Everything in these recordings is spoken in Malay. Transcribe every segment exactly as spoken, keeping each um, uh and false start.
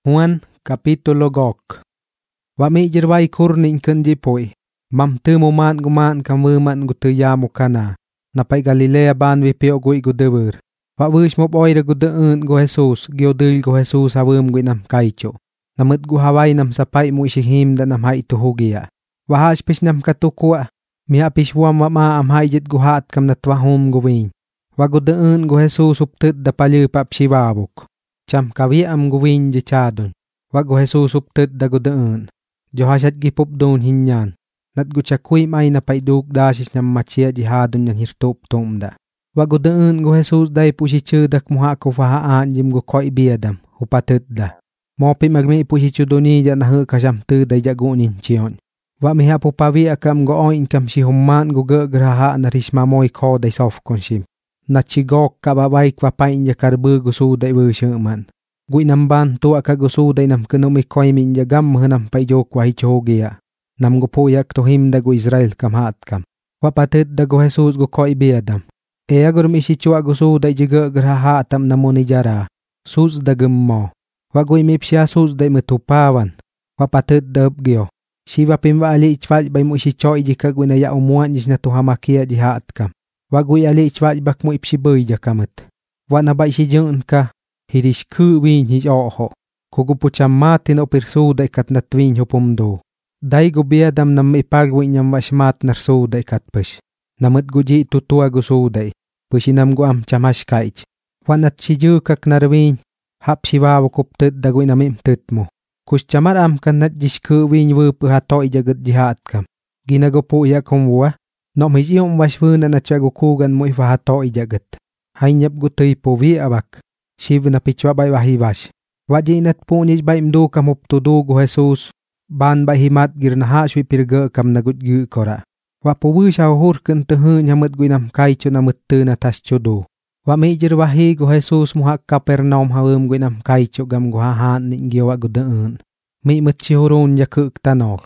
Juan capítulo gok. Wa mi jirwai kurning kun jipoi. Mam tu mo man guman kamu man gutu ya mukana. Napai Galilea ban vi pio gui gudebur. Wa wish mo boy gudu un go Jesus gyo dil go Jesus awum gui nam kaicho. Namut gu hawai nam sapai mu ishihim da nam hai tuhugia. Wa hash pish nam katukua. Mi apish wam wa ma am hai jit guhat kam natwa hum guwin. Wa gudu un go Jesus uptut da palu pap shibabuk. Cham kawi am guwin jichadun. Wa go Jesus uptut da gudu un. Johashat gipup don hinyan. Nat gu chakui mai na paiduk dashis nyam machia jihadun yan hirtop tomda. Wa gudu un go Jesus dai pushi chudak muha ko fahaan jim go koi biadam. Upatut da. Mopi magmi pushi chudoni ja na hu kasham tu dai jagunin chion. Wa miha pupawi akam go oin kam si humman go ge graha na rishma moi ko dai sof konshim. Na chigok kababay kwa pain ja karbu gusu dai bu shuman. Gui namban tu aka gusu dai nam kunomi koi min ja gam hunam paijo kwa hichogia. Nam go po yak to him da go Israel kam hat kam. Wa patut da go Jesus go koi biadam. E agur mi si chua gusu dai jiga graha atam namoni jara. Sus da gummo. Wa gui mipsia sus dai mutupawan. Wa patut da upgyo. Shiva pimwa ali ichwaj bay mo si choi jika gui na ya umuan jis na tuhamakia jihat kam. Wa gui ali ichwaj bak mo ipsiboy jakamut. Wa nabay si jun ka. Hirish ku win hij oho. Kugupucham matin o pirsu da ikat natwin hupumdo. Dai go biadam nam ipagwin nyam washmat narsu da ikat push. Namut guji tutua gusu da. Pushinam gu am chamash kaich. Wa nat si jukak narwin. Hap shiwawa kuptut da gui namim tutmo. Kus chamar am kan nat jish ku win wupu hatoi jagat jihat kam. Ginago po ya kumwa. Nom hij iom washwuna na chago kugan mo ifa hatoi jagat. Hainyap gutui po vi abak. Shiv na pichwa bay wahibash. Waji nat po nij bay mdu kam uptudu go Jesus. Ban bay himat girnaha shwi pirga kam nagut gu kora. Wa po wisha hur kun tuhu nyamut guinam kaicho namut tu na tas chudu. Wa mijir wahi go Jesus muhak Kapernaum hawum guinam kaicho gam go hahan ninggiwa gudeun. Mi mutchihurun jakuk tanol.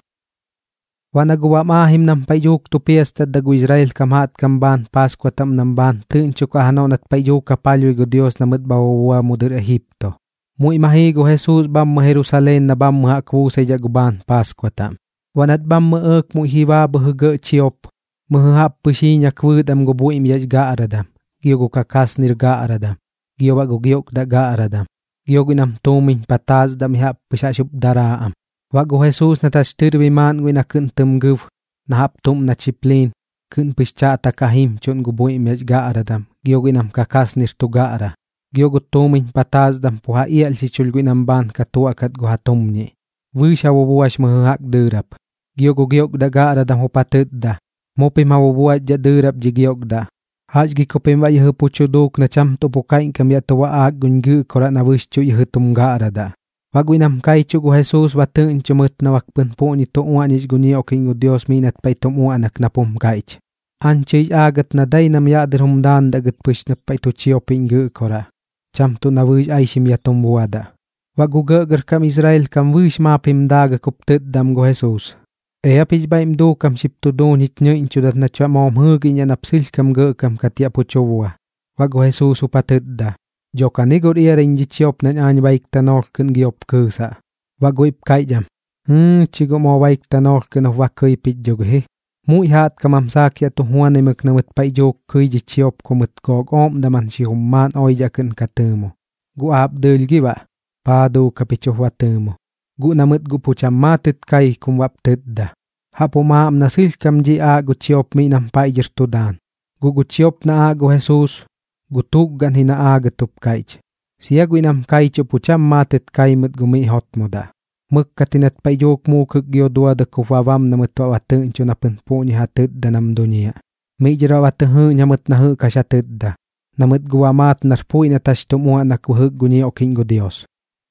Wa nagwa mahim nam payjuk tu piesta da go Israel kamhat kamban Paskwa tam namban tun chuka hanon at payjuk kapalyo go Dios namut bawa mudir Egipto. Mu imahi go Jesus bam mo Jerusalem na bam mahakwu sa jaguban Paskwa tam. Wa nat bam maek mu hiwa bahuga chiop. Muhap pusinya kwud am go buim yajga aradam. Giyo go kakas nirga aradam. Giyo wa go giyok da ga aradam. Giyo ginam tuming pataz da mihap pusashub daraam. Wa go Jesus na tas tirwiman gwi na kun tumguv. Na hap tum na chiplin. Kun puscha takahim chun go buim yajga aradam. Giyo ginam kakas nirtuga ara. Giyo go tuming pataz dam puha iyal si chul ginam ban katua kat go hatumni. Wisha wabuwash mahuhak durap. Giyo go giyok da ga aradam hupatut da. Mopi mawabuwat ja durap jigiyok da. Haj gi kopem wa yeh puchuduk na cham to pukain kam ya to wa ag gungu kora na wish chu yeh tumga arada. Wa guinam kai chu go Jesus wa tun chumut na wakpun po ni to uan is guni oking go Dios minat pay tum uanak na pum kaich. Anchej agat na day nam ya dirhum dan dagat push na pay to chioping gu kora. Cham to na wish ay sim ya tum buada. Wa gugagar kam Israel kam wish mapim daga kuptut dam go Jesus. E apij ba imdo kam sipto don hit nyo inchudat na chwa mom hugi nya napsil kam ge kam katia puchowa. Wa go Jesus upatut da. Joka nigor iya rinji chiop na any baik tanol kun giop kusa. Wa go ip kai jam. Hmm chigo mo baik tanol kun of wakui pit jog he. Mu ihat kamam sakya to huan e mak namut pai jog kui ji chiop kumut gog om daman si humman oi jakun katumo. Gu ap del giba. Pado kapicho watumo. Gu namut gu pucham matit kai kum wap tit da. Hapo maam nasil kam ji a gu chiop mi nam pai jirtudan. Gu gu chiop na a gu Jesus. Gu tuggan hina a gatup kaich. Siya gu inam kaicho pucham matit kai mut gumi hot mo da. Muk katinat pai jok mu kuk gyo dua da kufavam namut wa watun cho napun po ni hatit da nam dunia. Mi jira watuhu nyamut na hu kashatit da. Namut gu wamat narpui na tashtumuha na kuhug guni oking gu Dios.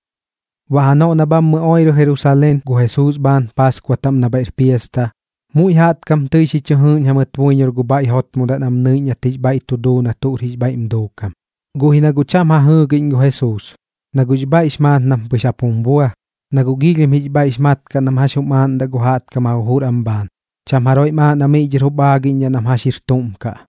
Wahano na bam mo oiro Jerusalem go Jesus ban Paskwa tam na bair fiesta. Mu ihat kam tuy si chuhun hamat winyor go bai hot mo da nam nui nya tij bai tudo na tur hij bai imdo kam. Go hinagu cham ha hugin go Jesus. Nagu bai isman nam pusapung bua. Nagu gilim hij bai ismat ka nam hasuman da go hat ka mauhur amban. Cham haroi ma na mi jirubagin nya nam hasir tum ka.